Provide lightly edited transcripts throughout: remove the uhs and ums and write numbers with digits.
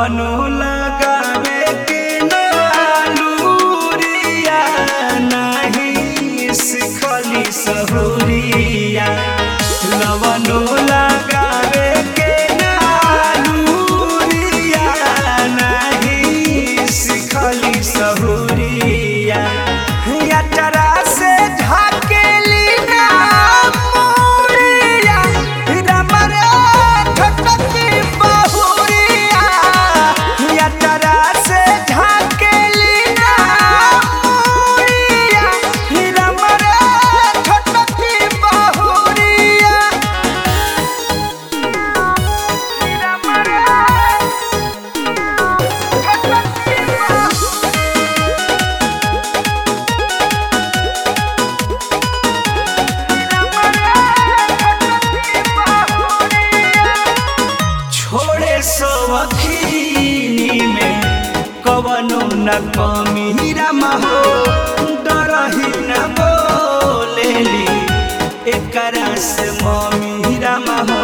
लवनो लगावे के नालूरिया नहीं सिखली सहुरिया लवनो लगावे के नालूरिया नहीं सिखली सहुरिया यात्रा से ढाकेली ना मोरिया रमरे ठटकी बहुरिया यात्रा से ढाकेली ना मोरिया रमरे ठटकी बहुरिया रमरे ठटकी छोड़े सवखीनी में कवनो न कमी रमा हो डरही न बोलेली एकरा से मम्मी रमा हो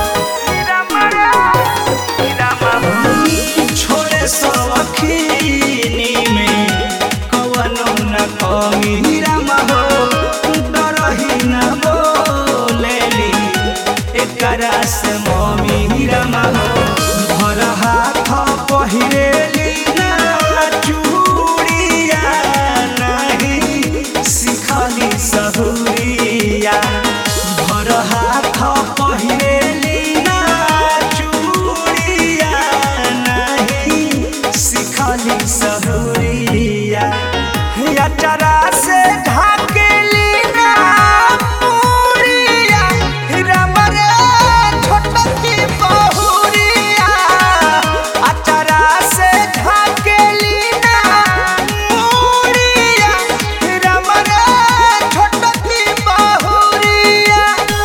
छोड़े सवखीनी में कवनो न कमी रमा हो डरही न बोलेली एकरा से मम्मी रमा हो भर हाथ पहिरेली ना चूड़िया नहीं सिखली सहुरिया भर हाथ पहिरेली ना चूड़िया नहीं सिखली सहुरिया यात्रा से ढाकेली ना मोरिया रमरे ठटकी बहुरिया यात्रा से ढाकेली ना मोरिया रमरे ठटकी बहुरिया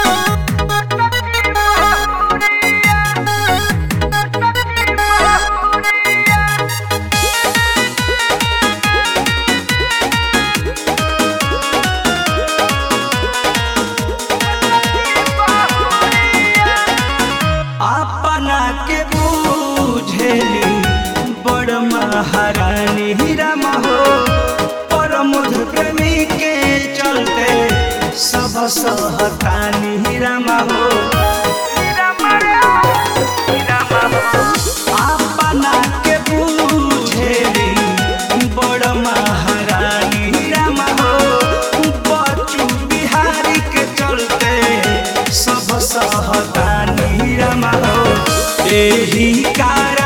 अपना के बूझेली बड़ महारानी रमा हो परमध प्रेमी के चलते सब सहतानी रमा हो अपना के बूझेली बड़ महारानी रमा हो बच्चू बिहारी के चलते सब सहतानी रमा हो एही कारण